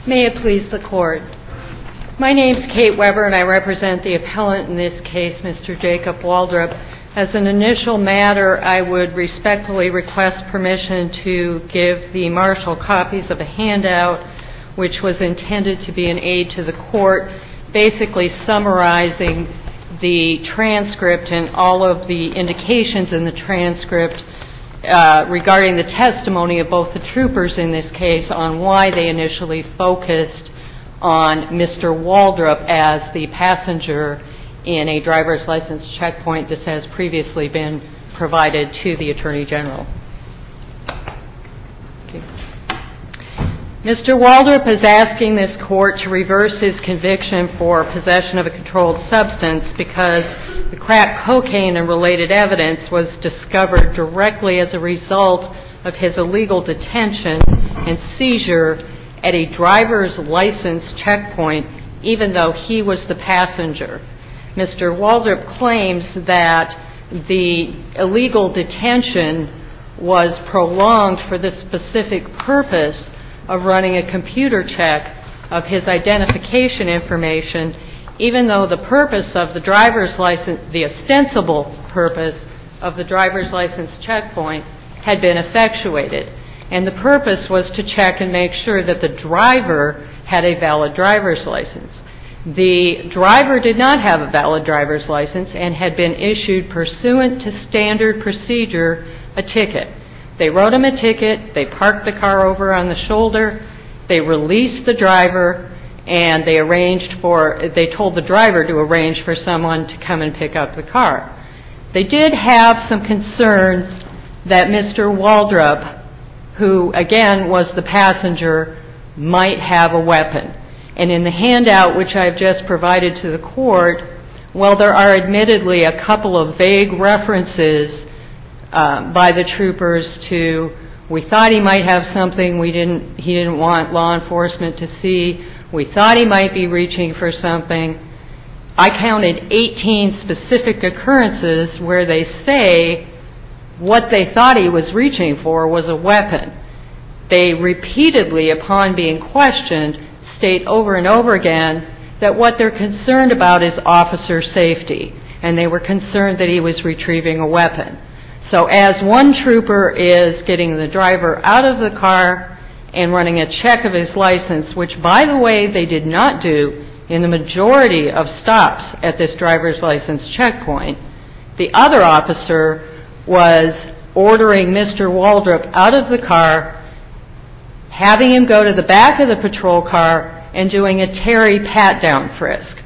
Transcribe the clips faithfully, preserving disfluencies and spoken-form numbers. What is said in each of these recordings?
May it please the Court. My name is Kate Weber, and I represent the appellant in this case, Mister Jacob Waldrop. As an initial matter, I would respectfully request permission to give the marshal copies of a handout which was intended to be an aid to the Court, basically summarizing the transcript and all of the indications in the transcript Uh, regarding the testimony of both the troopers in this case on why they initially focused on Mister Waldrop as the passenger in a driver's license checkpoint. This has previously been provided to the Attorney General. Okay. Mister Waldrop is asking this Court to reverse his conviction for possession of a controlled substance because the crack cocaine and related evidence was discovered directly as a result of his illegal detention and seizure at a driver's license checkpoint, even though he was the passenger. Mister Waldrop claims that the illegal detention was prolonged for the specific purpose of running a computer check of his identification information, even though the purpose of the driver's license, the ostensible purpose of the driver's license checkpoint had been effectuated. And the purpose was to check and make sure that the driver had a valid driver's license. The driver did not have a valid driver's license and had been issued pursuant to standard procedure a ticket. They wrote him a ticket, they parked the car over on the shoulder, they released the driver, and they arranged for, they told the driver to arrange for someone to come and pick up the car. They did have some concerns that Mister Waldrop, who again was the passenger, might have a weapon. And in the handout which I've just provided to the Court, while there are admittedly a couple of vague references uh, by the troopers to, we thought he might have something we didn't, he didn't want law enforcement to see, we thought he might be reaching for something. I counted eighteen specific occurrences where they say what they thought he was reaching for was a weapon. They repeatedly, upon being questioned, state over and over again that what they're concerned about is officer safety, and they were concerned that he was retrieving a weapon. So as one trooper is getting the driver out of the car and running a check of his license, which, by the way, they did not do in the majority of stops at this driver's license checkpoint, the other officer was ordering Mister Waldrop out of the car, having him go to the back of the patrol car, and doing a Terry pat-down frisk.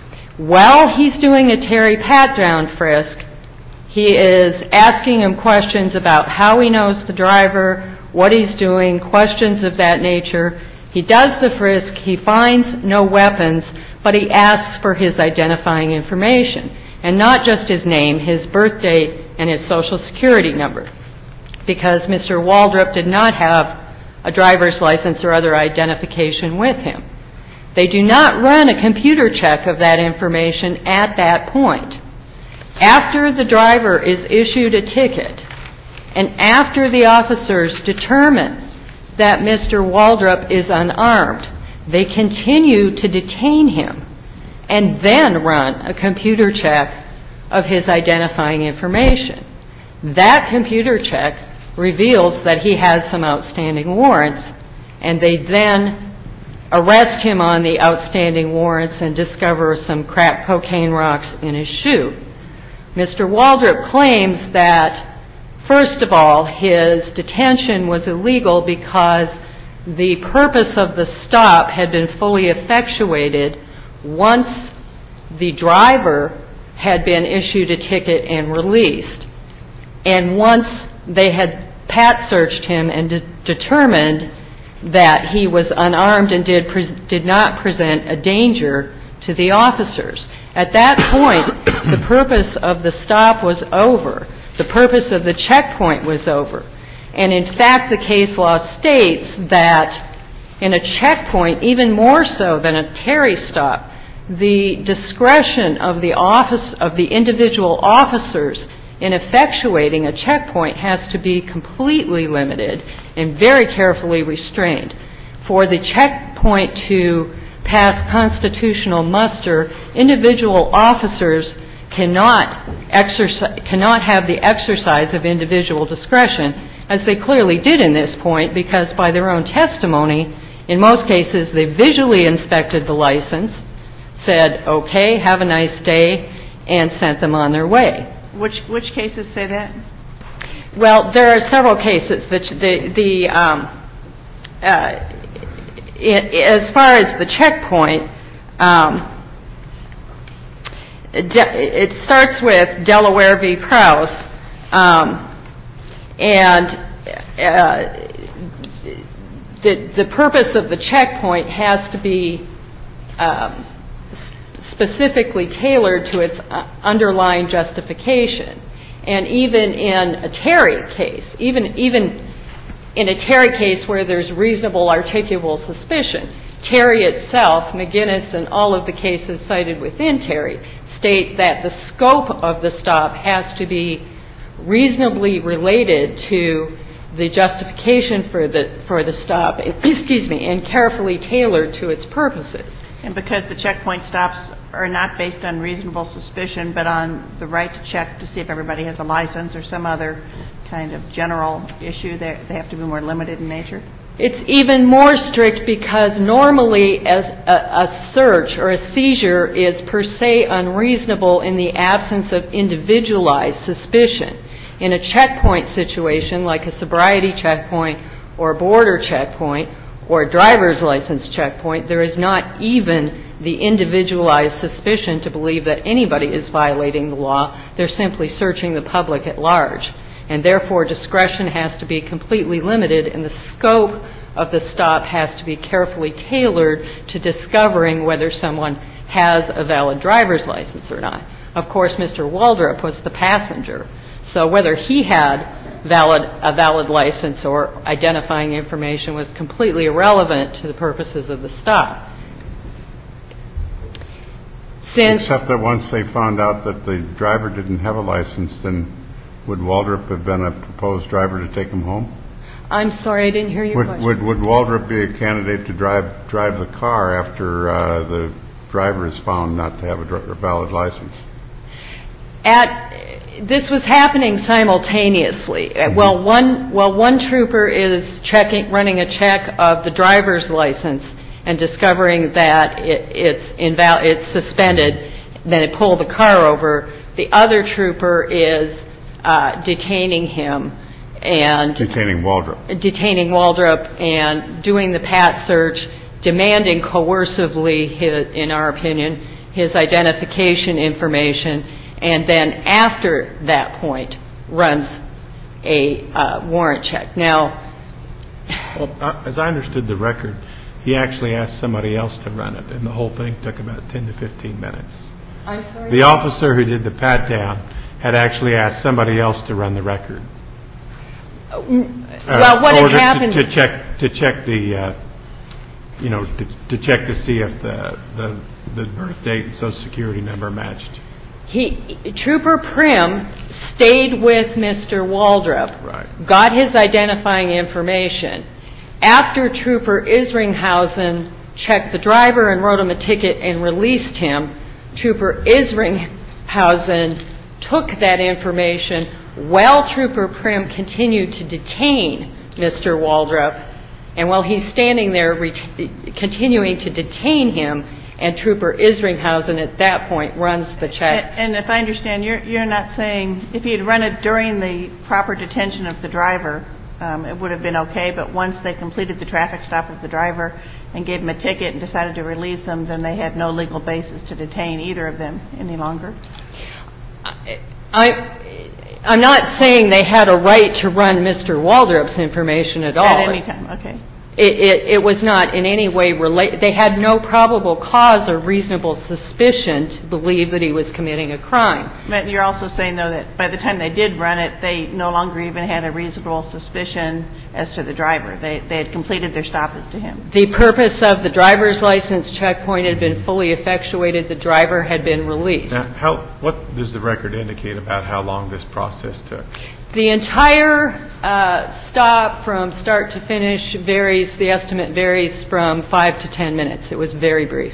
While he's doing a Terry pat-down frisk, he is asking him questions about how he knows the driver, what he's doing, questions of that nature. He does the frisk, he finds no weapons, but he asks for his identifying information, and not just his name, his birth date, and his social security number, because Mister Waldrop did not have a driver's license or other identification with him. They do not run a computer check of that information at that point. After the driver is issued a ticket, and after the officers determine that Mister Waldrop is unarmed, they continue to detain him and then run a computer check of his identifying information. That computer check reveals that he has some outstanding warrants, and they then arrest him on the outstanding warrants and discover some crack cocaine rocks in his shoe. Mister Waldrop claims that, first of all, his detention was illegal because the purpose of the stop had been fully effectuated once the driver had been issued a ticket and released. And once they had pat searched him and de- determined that he was unarmed and did, pre- did not present a danger to the officers. At that point, the purpose of the stop was over. The purpose of the checkpoint was over. And in fact, the case law states that in a checkpoint, even more so than a Terry stop, the discretion of the office of the individual officers in effectuating a checkpoint has to be completely limited and very carefully restrained. For the check point to pass constitutional muster, individual officers cannot exercise, cannot have the exercise of individual discretion, as they clearly did in this point, because by their own testimony, in most cases, they visually inspected the license, said, okay, have a nice day, and sent them on their way. Which which cases say that? Well, there are several cases. The, the, the um, uh, it, as far as the checkpoint, um, it starts with Delaware v. Krause, um, and uh, the, the purpose of the checkpoint has to be um, specifically tailored to its underlying justification. And even in a Terry case, even even in a Terry case where there's reasonable articulable suspicion, Terry itself, McGinnis, and all of the cases cited within Terry state that the scope of the stop has to be reasonably related to the justification for the for the stop, excuse me, and carefully tailored to its purposes. And because the checkpoint stops are not based on reasonable suspicion, but on the right to check to see if everybody has a license or some other kind of general issue, they have to be more limited in nature? It's even more strict because normally as a, a search or a seizure is per se unreasonable in the absence of individualized suspicion. In a checkpoint situation, like a sobriety checkpoint or a border checkpoint or a driver's license checkpoint, there is not even the individualized suspicion to believe that anybody is violating the law. They're simply searching the public at large. And therefore, discretion has to be completely limited, and the scope of the stop has to be carefully tailored to discovering whether someone has a valid driver's license or not. Of course, Mister Waldrop was the passenger, so whether he had valid, a valid license or identifying information was completely irrelevant to the purposes of the stop. Since Except that once they found out that the driver didn't have a license, then would Waldrop have been a proposed driver to take him home? I'm sorry, I didn't hear your would, question. Would, would Waldrop be a candidate to drive drive the car after uh, the driver is found not to have a, dr- a valid license? At this was happening simultaneously. Mm-hmm. Well, one well one trooper is checking, running a check of the driver's license and discovering that it, it's inval- it's suspended. Then it pulled the car over. The other trooper is uh, detaining him and detaining Waldrop, detaining Waldrop, and doing the pat search, demanding coercively, his, in our opinion, his identification information. And then after that point, runs a uh, warrant check. Now, well, uh, as I understood the record, he actually asked somebody else to run it, and the whole thing took about ten to fifteen minutes. I'm sorry? The officer who did the pat down had actually asked somebody else to run the record. Uh, well, what had happened to, to check to check the, uh, you know, to, to check to see if the, the the birth date and social security number matched. He, Trooper Prim stayed with Mister Waldrop, right. Got his identifying information. After Trooper Isringhausen checked the driver and wrote him a ticket and released him, Trooper Isringhausen took that information while Trooper Prim continued to detain Mister Waldrop. And while he's standing there ret- continuing to detain him, and Trooper Isringhausen at that point runs the check. And, and if I understand, you're, you're not saying if he had run it during the proper detention of the driver, um, it would have been okay, but once they completed the traffic stop of the driver and gave him a ticket and decided to release him, then they had no legal basis to detain either of them any longer? I, I, I'm not saying they had a right to run Mister Waldrop's information at all. At any time, okay. It, it, it was not in any way related. They had no probable cause or reasonable suspicion to believe that he was committing a crime. But you're also saying, though, that by the time they did run it, they no longer even had a reasonable suspicion as to the driver. They, they had completed their stop as to him. The purpose of the driver's license checkpoint had been fully effectuated. The driver had been released. Now, how, what does the record indicate about how long this process took? The entire uh, stop from start to finish varies, the estimate varies from five to ten minutes. It was very brief.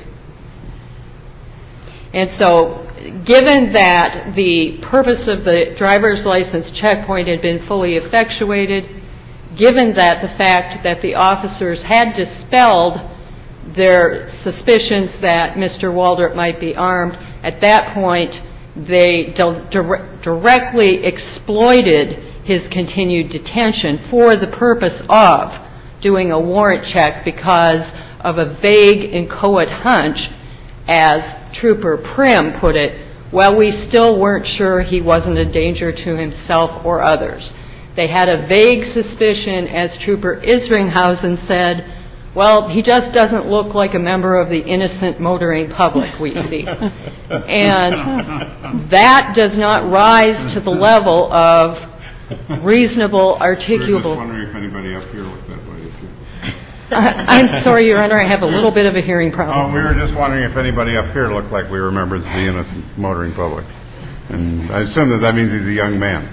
And so given that the purpose of the driver's license checkpoint had been fully effectuated, given that the fact that the officers had dispelled their suspicions that Mister Waldrop might be armed, at that point they di- directly exploited his continued detention for the purpose of doing a warrant check because of a vague, inchoate hunch, as Trooper Prim put it, well, we still weren't sure he wasn't a danger to himself or others. They had a vague suspicion, as Trooper Isringhausen said, well, he just doesn't look like a member of the innocent motoring public we see. And that does not rise to the level of reasonable, articulable. We're just wondering if anybody up here looked that way, too. I'm sorry, Your Honor, I have a little bit of a hearing problem. Oh, we were just wondering if anybody up here looked like we were members of the innocent motoring public. And I assume that that means he's a young man.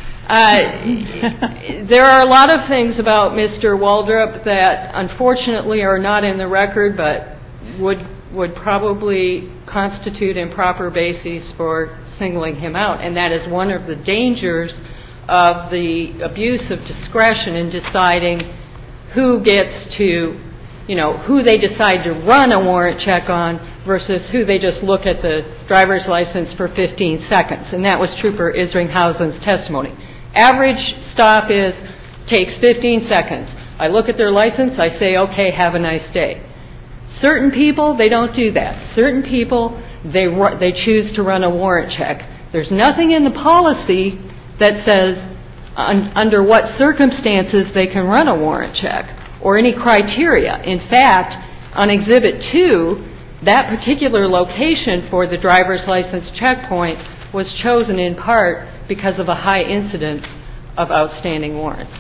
Uh, there are a lot of things about Mister Waldrop that unfortunately are not in the record, but would would probably constitute improper bases for singling him out. And that is one of the dangers of the abuse of discretion in deciding who gets to, you know, who they decide to run a warrant check on versus who they just look at the driver's license for fifteen seconds. And that was Trooper Isringhausen's testimony. Average stop is, takes fifteen seconds. I look at their license, I say, okay, have a nice day. Certain people, they don't do that. Certain people, they they choose to run a warrant check. There's nothing in the policy that says un, under what circumstances they can run a warrant check or any criteria. In fact, on Exhibit two, that particular location for the driver's license checkpoint was chosen in part because of a high incidence of outstanding warrants.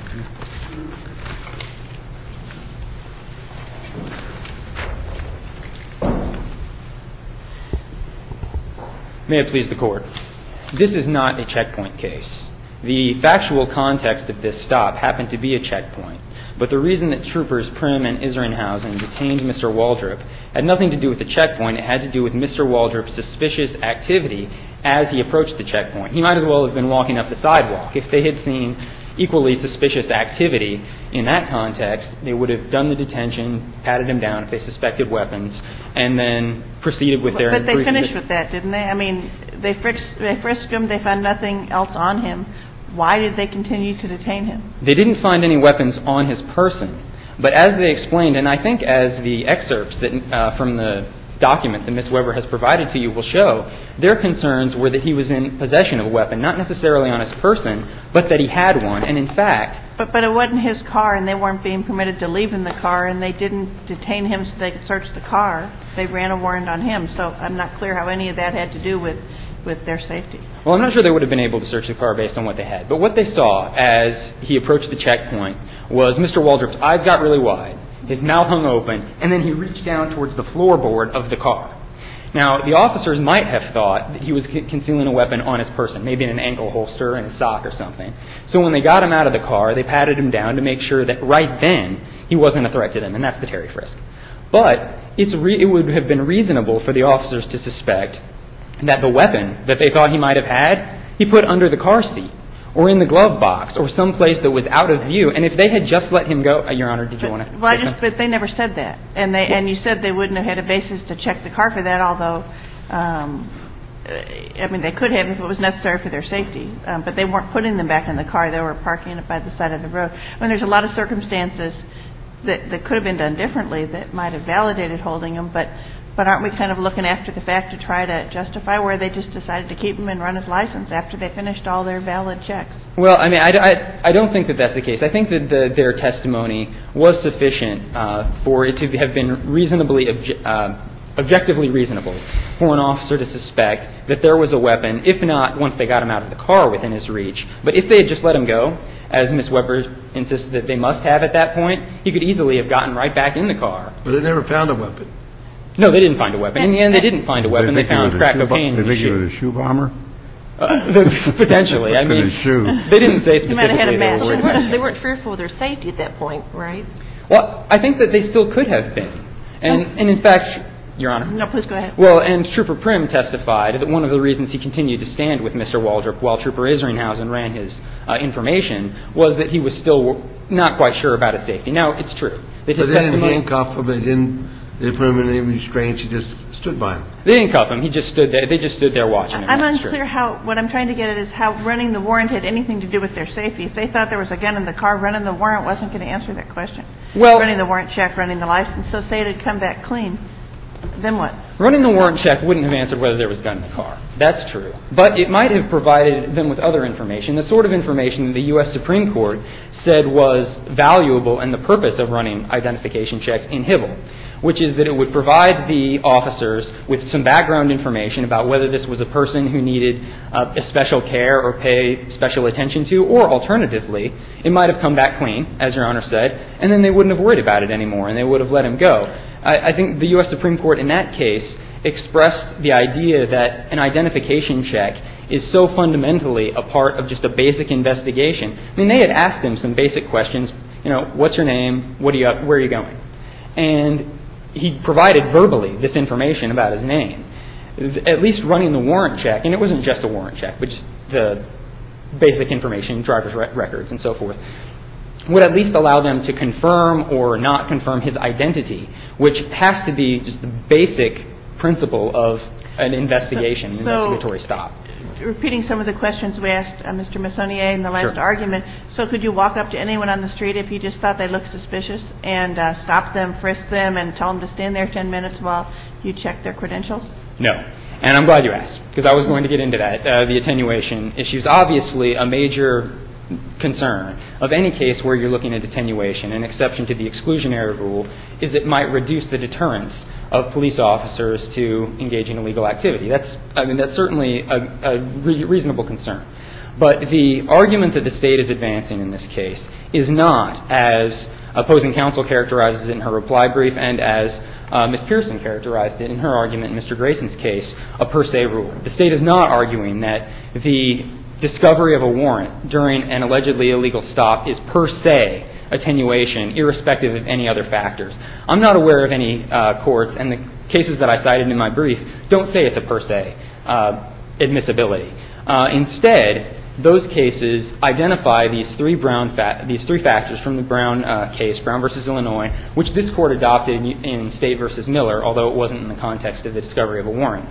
May it please the Court. This is not a checkpoint case. The factual context of this stop happened to be a checkpoint, but the reason that Troopers Prim and Isringhausen detained Mister Waldrop had nothing to do with the checkpoint. It had to do with Mister Waldrop's suspicious activity as he approached the checkpoint. He might as well have been walking up the sidewalk. If they had seen equally suspicious activity in that context, they would have done the detention, patted him down if they suspected weapons, and then proceeded with their... But they finished with that, didn't they? I mean, they frisked, they frisked him. They found nothing else on him. Why did they continue to detain him? They didn't find any weapons on his person. But as they explained, and I think as the excerpts that uh, from the document that Miz Weber has provided to you will show, their concerns were that he was in possession of a weapon, not necessarily on his person, but that he had one. And in fact... But, but it wasn't his car, and they weren't being permitted to leave in the car, and they didn't detain him so they could search the car. They ran a warrant on him. So I'm not clear how any of that had to do with, with their safety. Well, I'm not sure they would have been able to search the car based on what they had. But what they saw as he approached the checkpoint was Mister Waldrop's eyes got really wide, his mouth hung open, and then he reached down towards the floorboard of the car. Now, the officers might have thought that he was concealing a weapon on his person, maybe in an ankle holster and a sock or something. So when they got him out of the car, they patted him down to make sure that right then he wasn't a threat to them, and that's the Terry frisk. But it's re- it would have been reasonable for the officers to suspect that the weapon that they thought he might have had, he put under the car seat or in the glove box or someplace that was out of view. And if they had just let him go, uh, Your Honor, did you but, want to? Well, I just, but they never said that, and they well, and you said they wouldn't have had a basis to check the car for that. Although, um, I mean, they could have if it was necessary for their safety, um, but they weren't putting them back in the car. They were parking it by the side of the road. I mean, there's a lot of circumstances that that could have been done differently that might have validated holding them, but. But aren't we kind of looking after the fact to try to justify where they just decided to keep him and run his license after they finished all their valid checks? Well, I mean, I, I, I don't think that that's the case. I think that the, their testimony was sufficient uh, for it to have been reasonably, obje- uh, objectively reasonable for an officer to suspect that there was a weapon, if not once they got him out of the car within his reach. But if they had just let him go, as Miz Weber insisted that they must have at that point, he could easily have gotten right back in the car. But they never found a weapon. No, they didn't find a weapon. In the end, they didn't find a weapon. They, they found crack cococaine in They the think shoe. it was a shoe bomber? Uh, the, potentially. I Looked in mean, his shoe. they didn't say He might have had specifically a they match. were So they worried about weren't, it. they weren't fearful of their safety at that point, right? Well, I think that they still could have been. And, and in fact, Your Honor. No, please go ahead. Well, and Trooper Prim testified that one of the reasons he continued to stand with Mister Waldrop while Trooper Isringhausen ran his uh, information was that he was still not quite sure about his safety. Now, it's true that his But they didn't testimony... handcuff him, they didn't, they didn't put him in any restraints, he just stood by him. They didn't cuff him. He just stood there. They just stood there watching him. I'm That's unclear true. how, what I'm trying to get at is how running the warrant had anything to do with their safety. If they thought there was a gun in the car, running the warrant wasn't going to answer that question. Well- running the warrant check, running the license, so say it had come back clean. Then what? Running the warrant check wouldn't have answered whether there was a gun in the car. That's true. But it might have provided them with other information, the sort of information that the U S Supreme Court said was valuable and the purpose of running identification checks in Hibble, which is that it would provide the officers with some background information about whether this was a person who needed uh, special care or pay special attention to, or alternatively, it might have come back clean, as Your Honor said, and then they wouldn't have worried about it anymore and they would have let him go. I, I think the U S Supreme Court in that case expressed the idea that an identification check is so fundamentally a part of just a basic investigation. I mean, they had asked him some basic questions, you know, what's your name, what are you up, where are you going? And he provided verbally this information about his name. At least running the warrant check, and it wasn't just a warrant check, but just the basic information, driver's re- records and so forth, would at least allow them to confirm or not confirm his identity, which has to be just the basic principle of an investigation, So- an so- investigatory stop. Repeating some of the questions we asked uh, Mister Messonnier in the last Sure. argument, so could you walk up to anyone on the street if you just thought they looked suspicious and uh, stop them, frisk them, and tell them to stand there ten minutes while you check their credentials? No. And I'm glad you asked, because I was going to get into that. Uh, the attenuation issue is obviously a major concern of any case where you're looking at attenuation. An exception to the exclusionary rule is it might reduce the deterrence of police officers to engage in illegal activity. That's, I mean, that's certainly a, a re- reasonable concern. But the argument that the State is advancing in this case is not, as opposing counsel characterizes it in her reply brief and as uh, Miz Pearson characterized it in her argument in Mister Grayson's case, a per se rule. The State is not arguing that the discovery of a warrant during an allegedly illegal stop is per se attenuation, irrespective of any other factors. I'm not aware of any uh, courts, and the cases that I cited in my brief don't say it's a per se uh, admissibility. Uh, instead, those cases identify these three Brown fa- these three factors from the Brown uh, case, Brown versus Illinois, which this Court adopted in, in State versus Miller, although it wasn't in the context of the discovery of a warrant.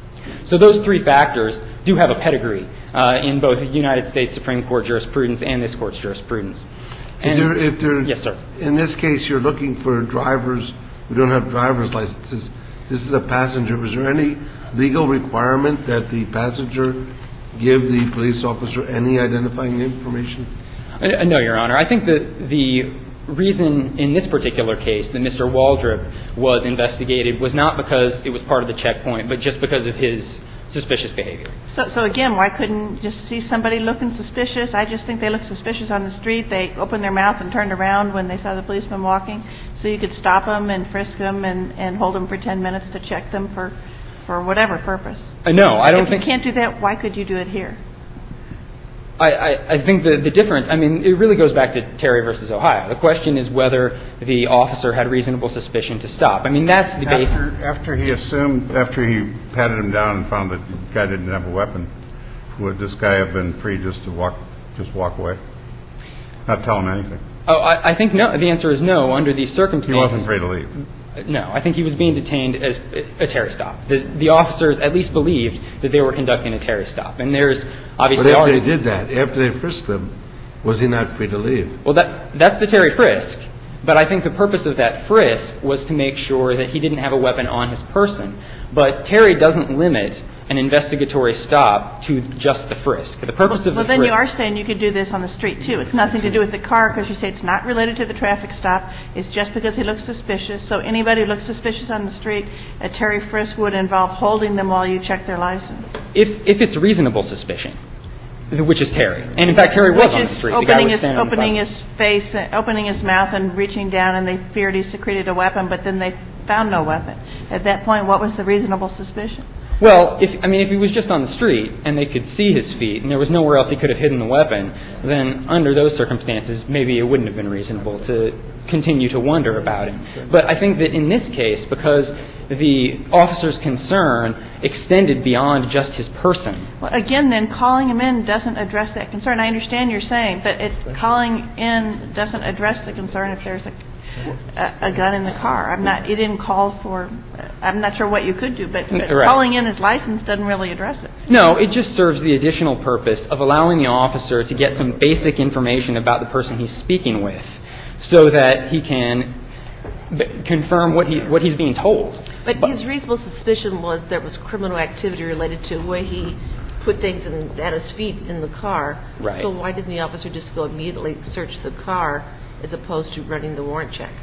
So those three factors do have a pedigree uh, in both the United States Supreme Court jurisprudence and this Court's jurisprudence. If And- there, if there, yes, sir. In this case, you're looking for drivers who don't have driver's licenses. This is a passenger. Was there any legal requirement that the passenger give the police officer any identifying information? Uh, no, Your Honor. I think that the reason in this particular case that Mister Waldrop was investigated was not because it was part of the checkpoint, but just because of his suspicious behavior. So, so again, why couldn't you just see somebody looking suspicious? I just think they looked suspicious on the street. They opened their mouth and turned around when they saw the policeman walking. So you could stop them and frisk them and, and hold them for ten minutes to check them for, for whatever purpose. Uh, no, I don't if think... If you can't do that, why could you do it here? I, I, I think the, the difference, I mean, it really goes back to Terry versus Ohio. The question is whether the officer had reasonable suspicion to stop. I mean, that's the base. After, after he assumed, after he patted him down and found that the guy didn't have a weapon, would this guy have been free just to walk, just walk away? Not tell him anything? Oh, I, I think no. The answer is no under these circumstances. He wasn't free to leave. No, I think he was being detained as a Terry stop. The, the officers at least believed that they were conducting a Terry stop. And there's obviously... But if argu- they did that, after they frisked them, was he not free to leave? Well, that, that's the Terry frisk. But I think the purpose of that frisk was to make sure that he didn't have a weapon on his person. But Terry doesn't limit an investigatory stop to just the frisk. The purpose of the Well, then frisk... you are saying you could do this on the street, too. It's nothing to do with the car because you say it's not related to the traffic stop. It's just because he looks suspicious. So anybody who looks suspicious on the street, a Terry frisk would involve holding them while you check their license. If, if it's reasonable suspicion, which is Terry. And, in fact, Terry was Which on the is street. The guy opening was his, standing on the opening sidewalk. his face, uh, opening his mouth and reaching down, and they feared he secreted a weapon, but then they found no weapon. At that point, what was the reasonable suspicion? Well, if I mean, if he was just on the street and they could see his feet and there was nowhere else he could have hidden the weapon, then under those circumstances, maybe it wouldn't have been reasonable to continue to wonder about him. But I think that in this case, because the officer's concern extended beyond just his person. Well, again, then, calling him in doesn't address that concern. I understand you're saying, but it, calling in doesn't address the concern if there's a, a, a gun in the car. I'm not, it didn't call for, I'm not sure what you could do, but, but right. calling in his license doesn't really address it. No, it just serves the additional purpose of allowing the officer to get some basic information about the person he's speaking with so that he can confirm what he what he's being told. But, but his reasonable suspicion was there was criminal activity related to where he put things in, at his feet in the car. Right. So why didn't the officer just go immediately search the car as opposed to running the warrant check?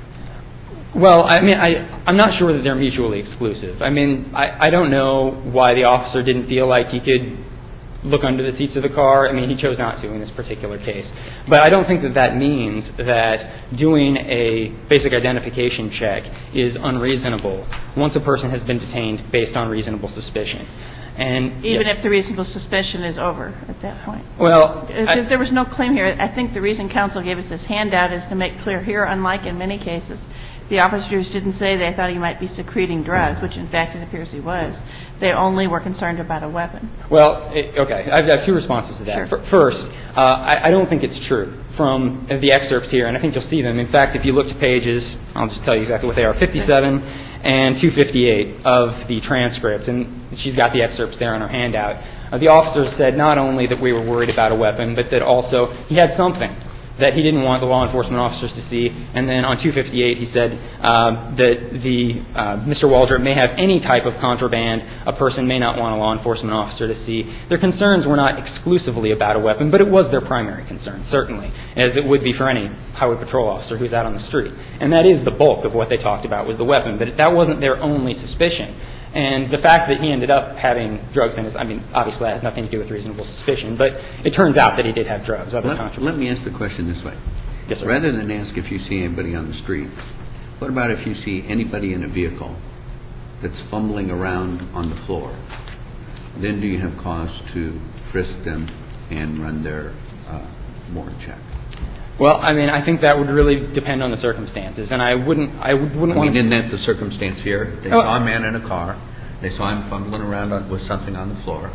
Well, I mean, I, I'm not sure that they're mutually exclusive. I mean, I, I don't know why the officer didn't feel like he could look under the seats of the car. I mean, he chose not to in this particular case. But I don't think that that means that doing a basic identification check is unreasonable once a person has been detained based on reasonable suspicion. And Even yes. if the reasonable suspicion is over at that point. Well, I, there was no claim here. I think the reason counsel gave us this handout is to make clear here, unlike in many cases, the officers didn't say they thought he might be secreting drugs, which in fact it appears he was. They only were concerned about a weapon. Well, okay. I have two responses to that. Sure. First, uh, I, I don't think it's true from the excerpts here, and I think you'll see them. In fact, if you look to pages, I'll just tell you exactly what they are, fifty-seven and two fifty-eight of the transcript, and she's got the excerpts there on her handout. Uh, the officer said not only that we were worried about a weapon, but that also he had something that he didn't want the law enforcement officers to see. And then on two fifty-eight, he said uh, that the uh, Mister Waldrop may have any type of contraband a person may not want a law enforcement officer to see. Their concerns were not exclusively about a weapon, but it was their primary concern, certainly, as it would be for any highway patrol officer who's out on the street. And that is the bulk of what they talked about was the weapon, but that wasn't their only suspicion. And the fact that he ended up having drugs in his, I mean, obviously that has nothing to do with reasonable suspicion, but it turns out that he did have drugs. Other let, let me ask the question this way. Yes, sir. Rather than ask if you see anybody on the street, what about if you see anybody in a vehicle that's fumbling around on the floor? Then do you have cause to frisk them and run their uh, warrant check? Well, I mean, I think that would really depend on the circumstances, and I wouldn't, I wouldn't I want mean, to. isn't that the circumstance here? They oh. saw a man in a car. They saw him fumbling around on, with something on the floor,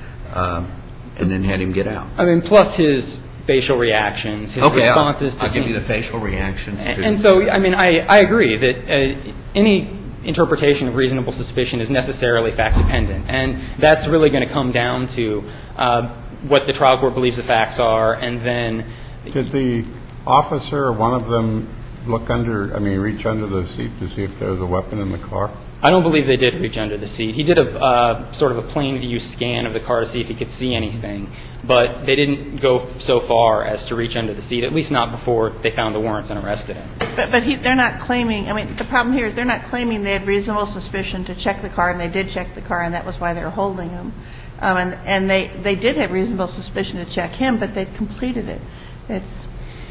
um, and then had him get out. I mean, plus his facial reactions, his okay, responses I'll, to I'll give seeing, you the facial reactions. And, too. and so, I mean, I, I agree that uh, any interpretation of reasonable suspicion is necessarily fact-dependent, and that's really going to come down to uh, what the trial court believes the facts are, and then. Did the officer or one of them look under, I mean, reach under the seat to see if there was a weapon in the car? I don't believe they did reach under the seat. He did a uh, sort of a plain view scan of the car to see if he could see anything, but they didn't go so far as to reach under the seat, at least not before they found the warrants and arrested him. But, but he, they're not claiming, I mean, the problem here is they're not claiming they had reasonable suspicion to check the car, and they did check the car, and that was why they were holding him. Um, and and they, they did have reasonable suspicion to check him, but they'd completed it. It's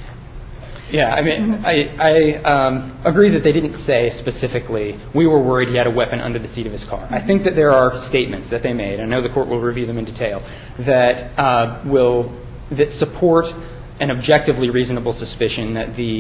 Yeah, I mean, I, I um, agree that they didn't say specifically, we were worried he had a weapon under the seat of his car. I think that there are statements that they made, I know the court will review them in detail, that uh, will, that support an objectively reasonable suspicion that the,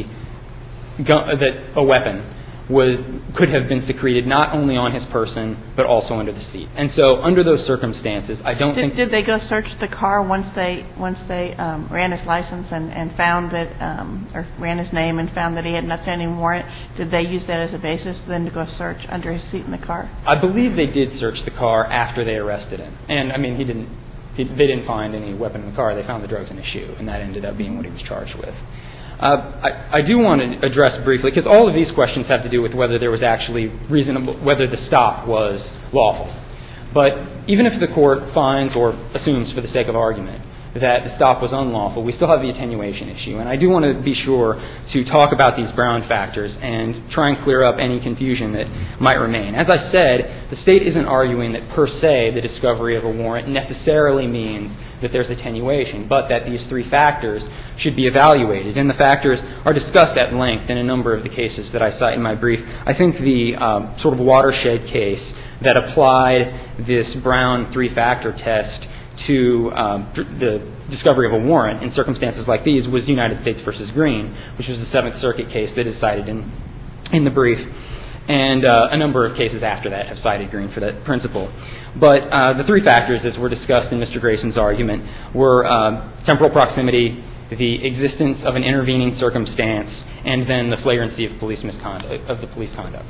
gun, that a weapon was, could have been secreted not only on his person, but also under the seat. And so under those circumstances, I don't did, think... Did they go search the car once they once they um, ran his license and, and found that, um, or ran his name and found that he had an outstanding warrant? Did they use that as a basis then to go search under his seat in the car? I believe they did search the car after they arrested him. And, I mean, he didn't, he, they didn't find any weapon in the car. They found the drugs in his shoe, and that ended up being what he was charged with. Uh, I, I do want to address briefly, because all of these questions have to do with whether there was actually reasonable, whether the stop was lawful. But even if the court finds or assumes for the sake of argument that the stop was unlawful, we still have the attenuation issue. And I do want to be sure to talk about these Brown factors and try and clear up any confusion that might remain. As I said, the state isn't arguing that per se the discovery of a warrant necessarily means that there's attenuation, but that these three factors should be evaluated. And the factors are discussed at length in a number of the cases that I cite in my brief. I think the um, sort of watershed case that applied this Brown three-factor test to um, the discovery of a warrant in circumstances like these was United States versus Green, which was a Seventh Circuit case that is cited in, in the brief. And uh, a number of cases after that have cited Green for that principle. But uh, the three factors, as were discussed in Mister Grayson's argument, were uh, temporal proximity, the existence of an intervening circumstance, and then the flagrancy of police misconduct, of the police conduct.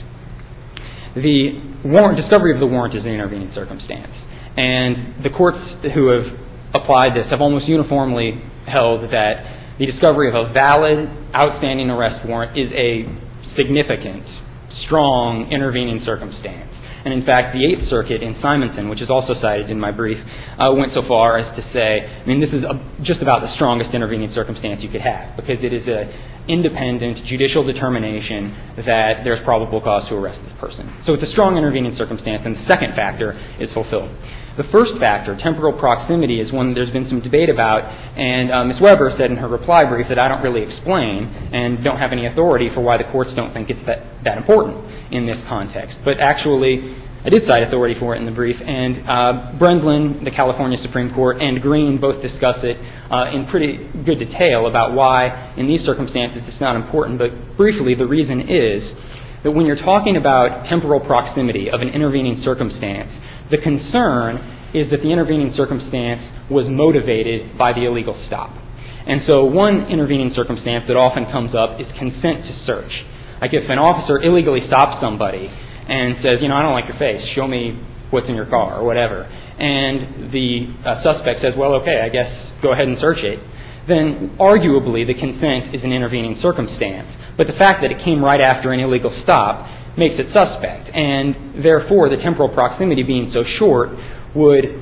The warrant, discovery of the warrant is an intervening circumstance. And the courts who have applied this have almost uniformly held that the discovery of a valid, outstanding arrest warrant is a significant, strong intervening circumstance. And in fact, the Eighth Circuit in Simonson, which is also cited in my brief, uh, went so far as to say, I mean, this is a, just about the strongest intervening circumstance you could have, because it is an independent judicial determination that there's probable cause to arrest this person. So it's a strong intervening circumstance, and the second factor is fulfilled. The first factor, temporal proximity, is one there's been some debate about, and uh, Miz Weber said in her reply brief that I don't really explain and don't have any authority for why the courts don't think it's that, that important in this context. But actually, I did cite authority for it in the brief, and uh, Brendlin, the California Supreme Court, and Green both discuss it uh, in pretty good detail about why in these circumstances it's not important. But briefly, the reason is that when you're talking about temporal proximity of an intervening circumstance, the concern is that the intervening circumstance was motivated by the illegal stop. And so one intervening circumstance that often comes up is consent to search. Like if an officer illegally stops somebody and says, you know, I don't like your face, show me what's in your car or whatever, and the uh, suspect says, well, okay, I guess go ahead and search it, then arguably the consent is an intervening circumstance. But the fact that it came right after an illegal stop makes it suspect, and therefore the temporal proximity being so short would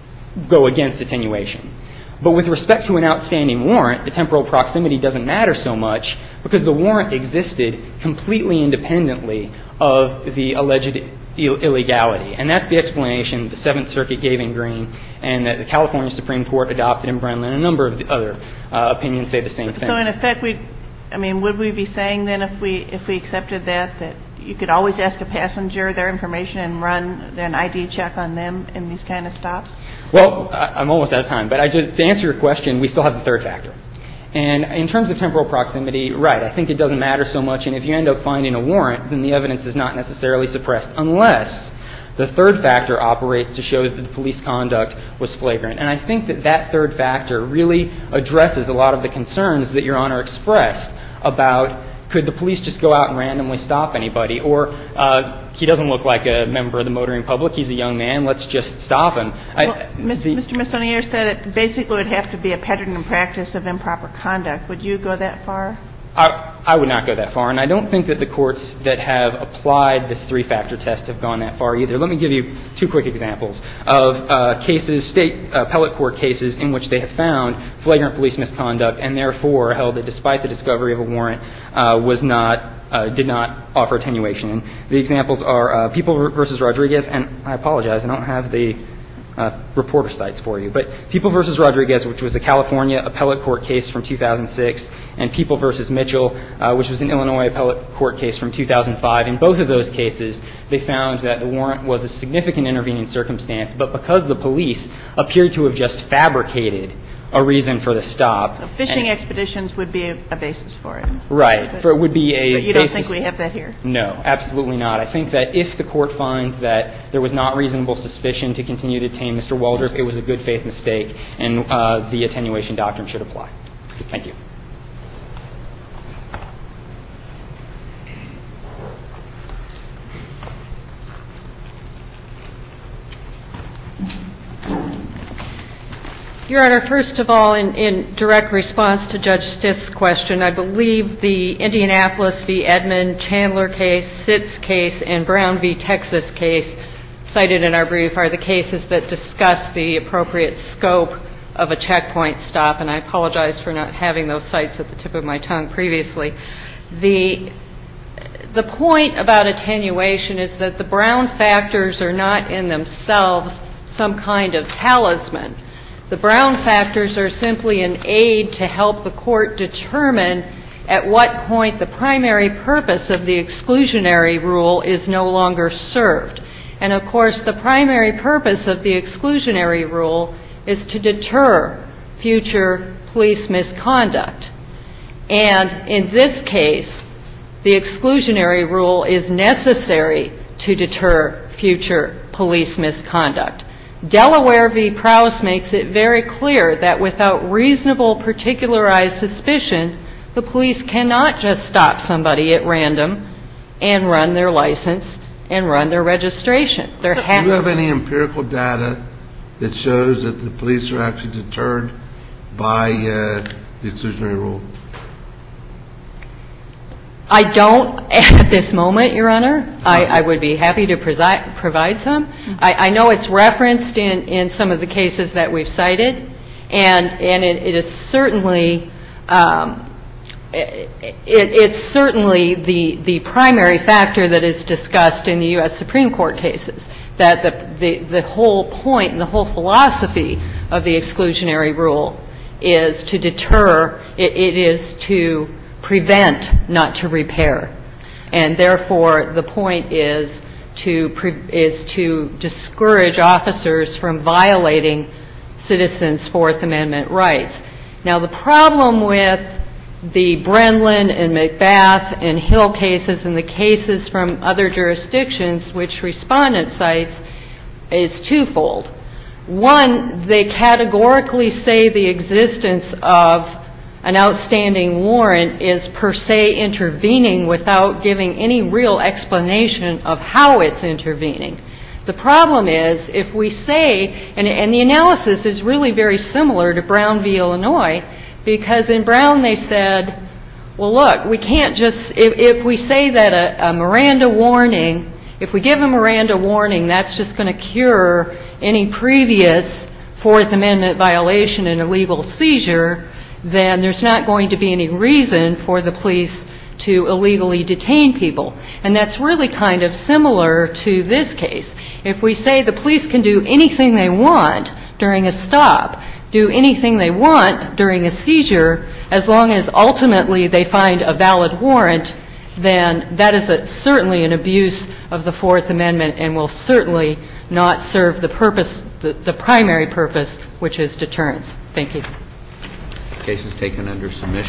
go against attenuation. But with respect to an outstanding warrant, the temporal proximity doesn't matter so much because the warrant existed completely independently of the alleged Ill- illegality. And that's the explanation the Seventh Circuit gave in Green and that the California Supreme Court adopted in Brendlin. A number of the other uh, opinions say the same thing. So in effect, we, I mean, would we be saying then if we if we accepted that, that you could always ask a passenger their information and run an I D check on them in these kind of stops? Well, I'm almost out of time, but I just, to answer your question, we still have the third factor. And in terms of temporal proximity, right, I think it doesn't matter so much. And if you end up finding a warrant, then the evidence is not necessarily suppressed unless the third factor operates to show that the police conduct was flagrant. And I think that that third factor really addresses a lot of the concerns that Your Honor expressed about could the police just go out and randomly stop anybody, or uh, he doesn't look like a member of the motoring public, he's a young man, let's just stop him. Well, I, Mister the, Mister Missonier said it basically would have to be a pattern and practice of improper conduct. Would you go that far? I, I would not go that far, and I don't think that the courts that have applied this three-factor test have gone that far either. Let me give you two quick examples of uh, cases, state uh, appellate court cases in which they have found flagrant police misconduct and therefore held that despite the discovery of a warrant uh, was not uh, did not offer attenuation. And the examples are uh, People versus Rodriguez, and I apologize, I don't have the Uh, reporter cites for you. But People versus Rodriguez, which was a California appellate court case from two thousand six, and People versus Mitchell, uh, which was an Illinois appellate court case from two thousand five. In both of those cases, they found that the warrant was a significant intervening circumstance, but because the police appeared to have just fabricated a reason for the stop. So fishing and, expeditions would be a, a basis for it. Right. But, for it would be a but you don't basis. think we have that here? No, absolutely not. I think that if the court finds that there was not reasonable suspicion to continue to detain Mister Waldrop, it was a good faith mistake, and uh, the attenuation doctrine should apply. Thank you. Your Honor, first of all, in, in direct response to Judge Stith's question, I believe the Indianapolis v. Edmond Chandler case, Sitz case, and Brown v. Texas case cited in our brief are the cases that discuss the appropriate scope of a checkpoint stop, and I apologize for not having those cites at the tip of my tongue previously. The The point about attenuation is that the Brown factors are not in themselves some kind of talisman. The Brown factors are simply an aid to help the court determine at what point the primary purpose of the exclusionary rule is no longer served. And, of course, the primary purpose of the exclusionary rule is to deter future police misconduct. And in this case, the exclusionary rule is necessary to deter future police misconduct. Delaware v. Prowse makes it very clear that without reasonable particularized suspicion, the police cannot just stop somebody at random and run their license and run their registration. There Do ha- you have any empirical data that shows that the police are actually deterred by uh, the exclusionary rule? I don't at this moment, Your Honor. I, I would be happy to presi- provide some. I, I know it's referenced in, in some of the cases that we've cited, and, and it, it is certainly um, it, it, it's certainly the, the primary factor that is discussed in the U S Supreme Court cases, that the, the, the whole point and the whole philosophy of the exclusionary rule is to deter, it, it is to prevent, not to repair. And therefore, the point is to pre- is to discourage officers from violating citizens' Fourth Amendment rights. Now, the problem with the Brenlin and McBath and Hill cases and the cases from other jurisdictions which respondent cites is twofold. One, they categorically say the existence of an outstanding warrant is per se intervening without giving any real explanation of how it's intervening. The problem is, if we say, and, and the analysis is really very similar to Brown v. Illinois, because in Brown they said, well, look, we can't just, if, if we say that a, a Miranda warning, if we give a Miranda warning, that's just going to cure any previous Fourth Amendment violation and illegal seizure, then there's not going to be any reason for the police to illegally detain people. And that's really kind of similar to this case. If we say the police can do anything they want during a stop, do anything they want during a seizure, as long as ultimately they find a valid warrant, then that is a, certainly an abuse of the Fourth Amendment and will certainly not serve the purpose, the, the primary purpose, which is deterrence. Thank you. Case is taken under submission.